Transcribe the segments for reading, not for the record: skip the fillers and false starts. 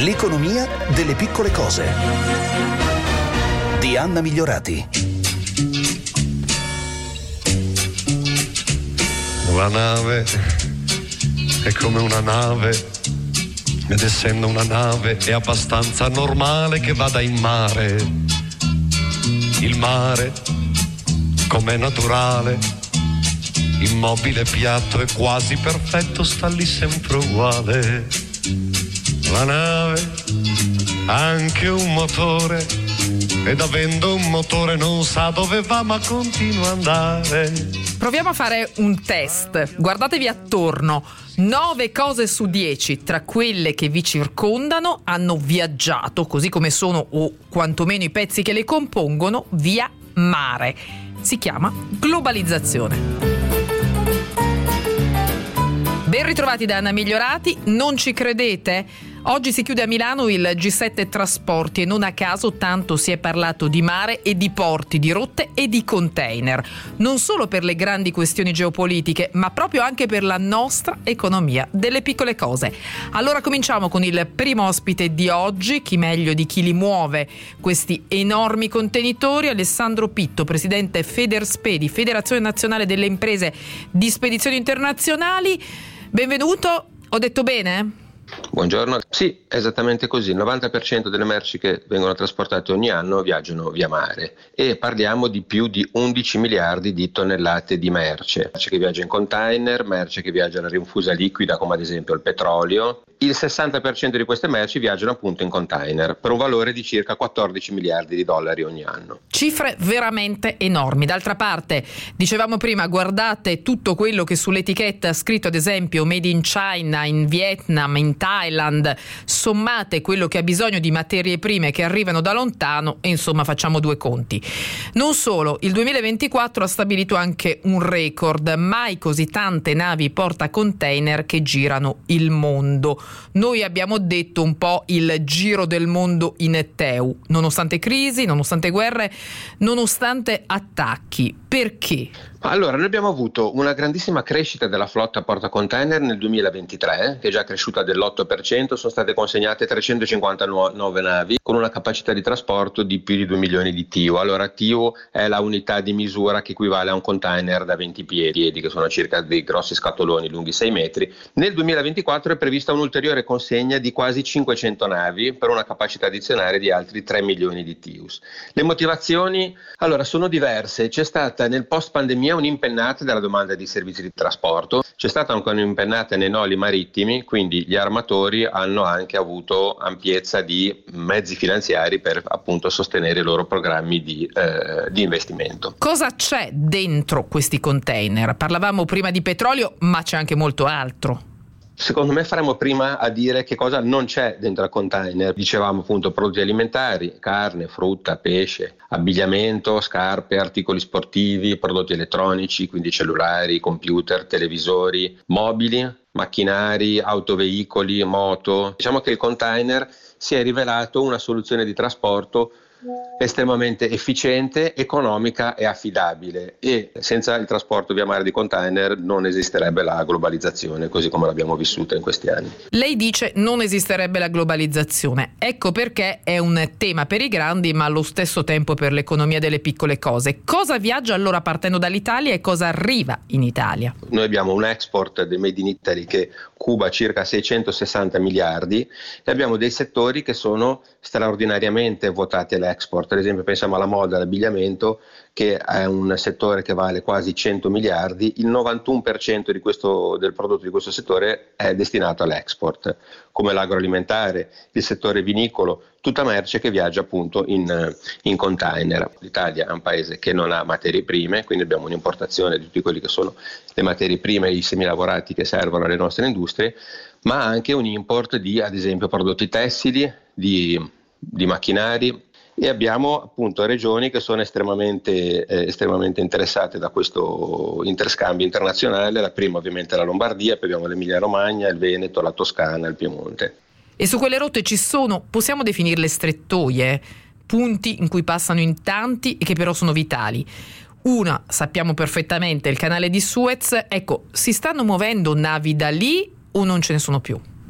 L'economia delle piccole cose di Anna Migliorati. La nave è come una nave, ed essendo una nave è abbastanza normale che vada in mare. Il mare, com'è naturale, immobile, piatto e quasi perfetto, sta lì sempre uguale. La nave ha anche un motore, ed avendo un motore non sa dove va ma continua ad andare. Proviamo a fare un test. Guardatevi attorno. 9 cose su 10 tra quelle che vi circondano hanno viaggiato, così come sono o quantomeno i pezzi che le compongono, via mare. Si chiama globalizzazione. Ben ritrovati da Anna Migliorati. Non ci credete? Oggi si chiude a Milano il G7 Trasporti e non a caso tanto si è parlato di mare e di porti, di rotte e di container. Non solo per le grandi questioni geopolitiche, ma proprio anche per la nostra economia delle piccole cose. Allora cominciamo con il primo ospite di oggi, chi meglio di chi li muove questi enormi contenitori, Alessandro Pitto, presidente Federspedi, Federazione Nazionale delle Imprese di Spedizioni Internazionali. Benvenuto, ho detto bene? Buongiorno, sì, esattamente così. Il 90% delle merci che vengono trasportate ogni anno viaggiano via mare e parliamo di più di 11 miliardi di tonnellate di merce che viaggia in container, merce che viaggia alla rinfusa liquida come ad esempio il petrolio. Il 60% di queste merci viaggiano appunto in container per un valore di circa 14 miliardi di dollari ogni anno. Cifre veramente enormi. D'altra parte, dicevamo prima, guardate tutto quello che sull'etichetta ha scritto ad esempio Made in China, in Vietnam, in Thailand, sommate quello che ha bisogno di materie prime che arrivano da lontano e insomma facciamo due conti. Non solo, il 2024 ha stabilito anche un record, mai così tante navi portacontainer che girano il mondo. Noi abbiamo detto un po' il giro del mondo in TEU, nonostante crisi, nonostante guerre, nonostante attacchi. Perché? Allora, noi abbiamo avuto una grandissima crescita della flotta portacontainer nel 2023, che è già cresciuta dell'8%, sono state consegnate 359 navi con una capacità di trasporto di più di 2 milioni di TEU. Allora, TEU è la unità di misura che equivale a un container da 20 piedi, che sono circa dei grossi scatoloni lunghi 6 metri. Nel 2024 è prevista un'ulteriore consegna di quasi 500 navi per una capacità addizionale di altri 3 milioni di TEU. Le motivazioni, allora, sono diverse. C'è stata nel post-pandemia un'impennata della domanda di servizi di trasporto, c'è stata anche un'impennata nei noli marittimi, quindi gli armatori hanno anche avuto ampiezza di mezzi finanziari per appunto sostenere i loro programmi di investimento. Cosa c'è dentro questi container? Parlavamo prima di petrolio, ma c'è anche molto altro. Secondo me faremo prima a dire che cosa non c'è dentro al container. Dicevamo appunto prodotti alimentari, carne, frutta, pesce, abbigliamento, scarpe, articoli sportivi, prodotti elettronici, quindi cellulari, computer, televisori, mobili, macchinari, autoveicoli, moto. Diciamo che il container si è rivelato una soluzione di trasporto estremamente efficiente, economica e affidabile, e senza il trasporto via mare di container non esisterebbe la globalizzazione così come l'abbiamo vissuta in questi anni. Lei dice non esisterebbe la globalizzazione, ecco perché è un tema per i grandi ma allo stesso tempo per l'economia delle piccole cose. Cosa viaggia allora partendo dall'Italia e cosa arriva in Italia? Noi abbiamo un export del Made in Italy che cuba circa 660 miliardi e abbiamo dei settori che sono straordinariamente votati all'export. Ad esempio pensiamo alla moda, all'abbigliamento, che è un settore che vale quasi 100 miliardi, il 91% del prodotto di questo settore è destinato all'export, come l'agroalimentare, il settore vinicolo, tutta merce che viaggia appunto in container. L'Italia è un paese che non ha materie prime, quindi abbiamo un'importazione di tutti quelli che sono le materie prime e i semilavorati che servono alle nostre industrie, ma anche un import di, ad esempio, prodotti tessili, di macchinari, e abbiamo appunto regioni che sono estremamente interessate da questo interscambio internazionale. La prima ovviamente è la Lombardia, poi abbiamo l'Emilia Romagna, il Veneto, la Toscana, il Piemonte. E su quelle rotte ci sono, possiamo definirle strettoie, punti in cui passano in tanti e che però sono vitali. Una, sappiamo perfettamente, il canale di Suez. Ecco, si stanno muovendo navi da lì o non ce ne sono più?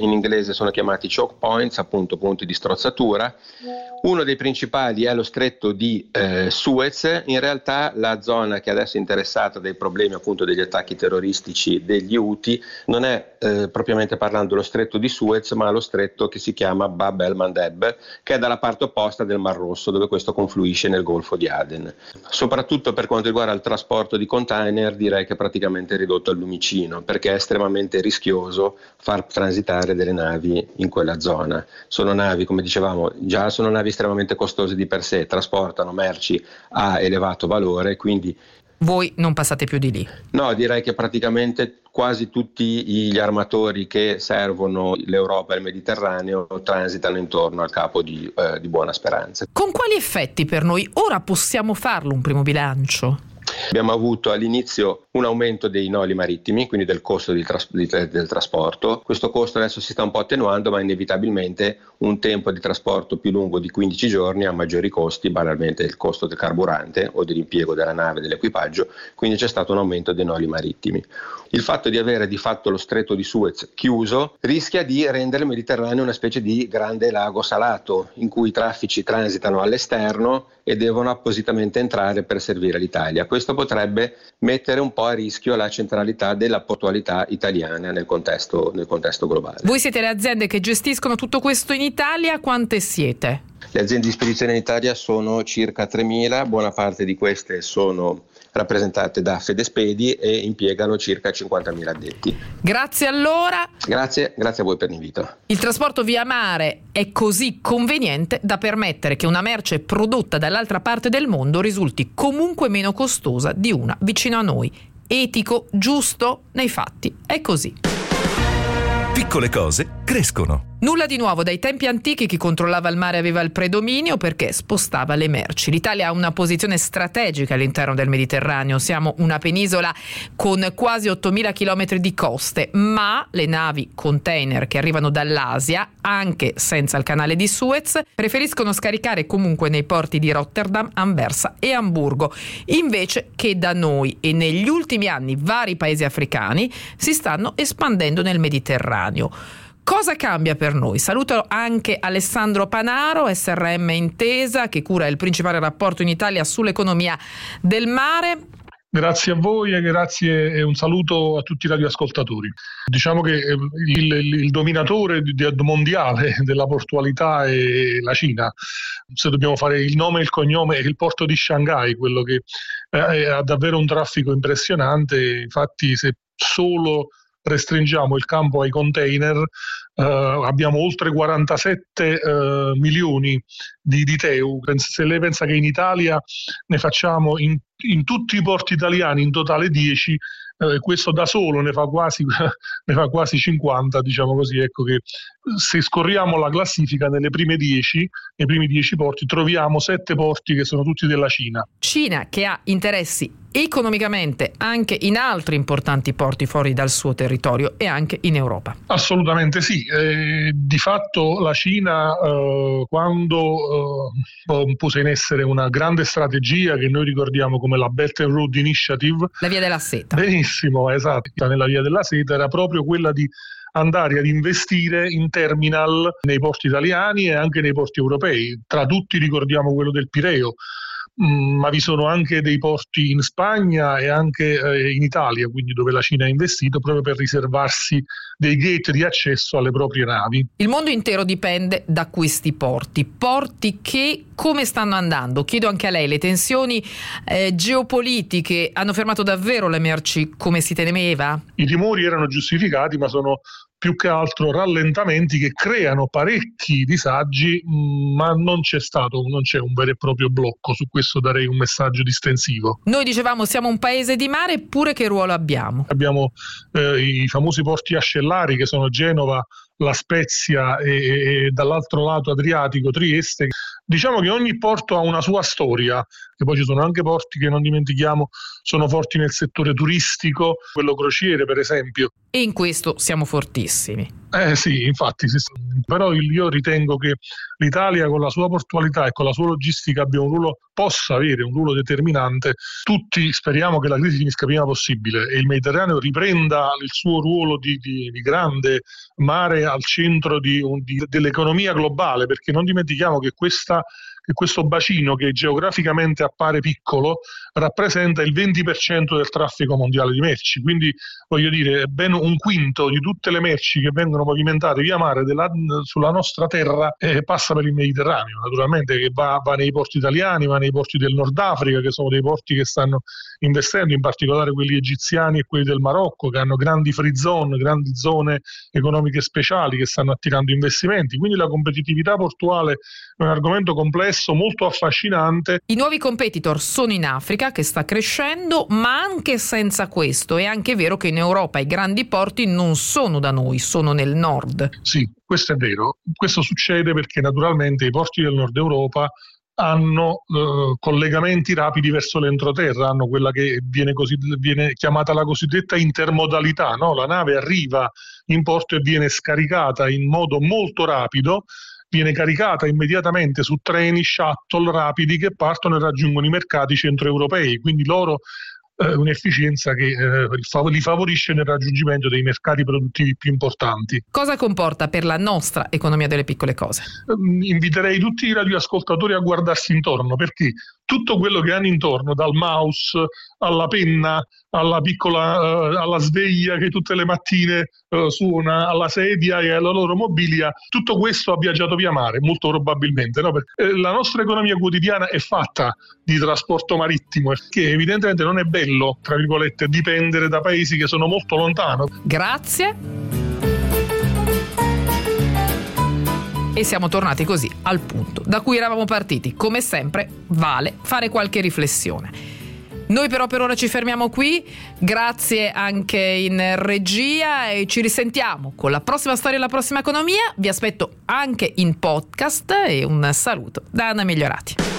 in inglese sono chiamati choke points, appunto punti di strozzatura. Uno dei principali è lo stretto di Suez. In realtà la zona che adesso è interessata dai problemi appunto degli attacchi terroristici degli Houthi non è propriamente parlando lo stretto di Suez, ma lo stretto che si chiama Bab el-Mandeb, che è dalla parte opposta del Mar Rosso, dove questo confluisce nel Golfo di Aden. Soprattutto per quanto riguarda il trasporto di container, direi che è praticamente ridotto al lumicino, perché è estremamente rischioso far transitare delle navi in quella zona. Sono navi, come dicevamo, già sono navi estremamente costose di per sé, trasportano merci a elevato valore, quindi voi non passate più di lì? No, direi che praticamente quasi tutti gli armatori che servono l'Europa e il Mediterraneo transitano intorno al Capo di Buona Speranza. Con quali effetti per noi? Ora possiamo farlo un primo bilancio? Abbiamo avuto all'inizio un aumento dei noli marittimi, quindi del costo del trasporto. Questo costo adesso si sta un po' attenuando, ma inevitabilmente un tempo di trasporto più lungo di 15 giorni ha maggiori costi, banalmente il costo del carburante o dell'impiego della nave e dell'equipaggio, quindi c'è stato un aumento dei noli marittimi. Il fatto di avere di fatto lo stretto di Suez chiuso rischia di rendere il Mediterraneo una specie di grande lago salato, in cui i traffici transitano all'esterno e devono appositamente entrare per servire l'Italia. Questo potrebbe mettere un po' a rischio la centralità della portualità italiana nel contesto globale. Voi siete le aziende che gestiscono tutto questo in Italia, quante siete? Le aziende di spedizione in Italia sono circa 3.000, buona parte di queste sono rappresentate da Fedespedi e impiegano circa 50.000 addetti. Grazie allora. Grazie a voi per l'invito. Il trasporto via mare è così conveniente da permettere che una merce prodotta dall'altra parte del mondo risulti comunque meno costosa di una vicino a noi. Etico, giusto? Nei fatti è così. Piccole cose crescono. Nulla di nuovo, dai tempi antichi chi controllava il mare aveva il predominio perché spostava le merci. L'Italia ha una posizione strategica all'interno del Mediterraneo, siamo una penisola con quasi 8.000 km di coste, ma le navi container che arrivano dall'Asia, anche senza il canale di Suez, preferiscono scaricare comunque nei porti di Rotterdam, Anversa e Amburgo, invece che da noi, e negli ultimi anni vari paesi africani si stanno espandendo nel Mediterraneo. Cosa cambia per noi? Saluto anche Alessandro Panaro, SRM Intesa, che cura il principale rapporto in Italia sull'economia del mare. Grazie a voi e un saluto a tutti i radioascoltatori. Diciamo che il dominatore mondiale della portualità è la Cina. Se dobbiamo fare il nome e il cognome, è il porto di Shanghai, quello che ha davvero un traffico impressionante. Infatti, se solo restringiamo il campo ai container, abbiamo oltre 47 milioni di TEU. Se lei pensa che in Italia ne facciamo in tutti i porti italiani in totale 10, questo da solo ne fa quasi 50, diciamo così. Ecco che se scorriamo la classifica nei primi 10 porti troviamo 7 porti che sono tutti della Cina. Cina che ha interessi economicamente anche in altri importanti porti fuori dal suo territorio e anche in Europa. Assolutamente sì. Di fatto la Cina quando pose in essere una grande strategia che noi ricordiamo come la Belt and Road Initiative, la via della seta. Benissimo, esatto, nella via della seta era proprio quella di andare ad investire in terminal nei porti italiani e anche nei porti europei. Tra tutti ricordiamo quello del Pireo, ma vi sono anche dei porti in Spagna e anche in Italia, quindi dove la Cina ha investito proprio per riservarsi dei gate di accesso alle proprie navi. Il mondo intero dipende da questi porti che come stanno andando? Chiedo anche a lei, le tensioni geopolitiche hanno fermato davvero le merci come si temeva? I timori erano giustificati, ma sono più che altro rallentamenti che creano parecchi disagi, ma non c'è un vero e proprio blocco. Su questo darei un messaggio distensivo. Noi dicevamo siamo un paese di mare, eppure che ruolo abbiamo? Abbiamo i famosi porti ascellari che sono Genova, La Spezia e dall'altro lato Adriatico, Trieste. Diciamo che ogni porto ha una sua storia, e poi ci sono anche porti che non dimentichiamo sono forti nel settore turistico, quello crociere per esempio. E in questo siamo fortissimi. Sì, infatti, però io ritengo che l'Italia con la sua portualità e con la sua logistica possa avere un ruolo determinante. Tutti speriamo che la crisi finisca prima possibile e il Mediterraneo riprenda il suo ruolo di grande mare al centro dell'economia globale, perché non dimentichiamo che questo bacino, che geograficamente appare piccolo, rappresenta il 20% del traffico mondiale di merci, quindi voglio dire ben un quinto di tutte le merci che vengono movimentate via mare sulla nostra terra passa per il Mediterraneo, naturalmente, che va nei porti italiani, va nei porti del Nord Africa, che sono dei porti che stanno investendo, in particolare quelli egiziani e quelli del Marocco, che hanno grandi free zone, grandi zone economiche speciali che stanno attirando investimenti. Quindi la competitività portuale è un argomento complesso, molto affascinante. I nuovi competitor sono in Africa, che sta crescendo, ma anche senza questo è anche vero che in Europa i grandi porti non sono da noi, sono nel nord. Sì, questo è vero. Questo succede perché naturalmente i porti del nord Europa hanno collegamenti rapidi verso l'entroterra, hanno quella che viene chiamata la cosiddetta intermodalità, no? La nave arriva in porto e viene scaricata in modo molto rapido, viene caricata immediatamente su treni, shuttle rapidi che partono e raggiungono i mercati centroeuropei, quindi loro un'efficienza che li favorisce nel raggiungimento dei mercati produttivi più importanti. Cosa comporta per la nostra economia delle piccole cose? Inviterei tutti i radioascoltatori a guardarsi intorno, perché tutto quello che hanno intorno, dal mouse alla penna, alla sveglia che tutte le mattine suona, alla sedia e alla loro mobilia, tutto questo ha viaggiato via mare, molto probabilmente, no? Perché la nostra economia quotidiana è fatta di trasporto marittimo, che evidentemente non è bello, tra virgolette, dipendere da paesi che sono molto lontano. Grazie. E siamo tornati così al punto da cui eravamo partiti. Come sempre vale fare qualche riflessione. Noi però per ora ci fermiamo qui, grazie anche in regia e ci risentiamo con la prossima storia e la prossima economia. Vi aspetto anche in podcast e un saluto da Anna Migliorati.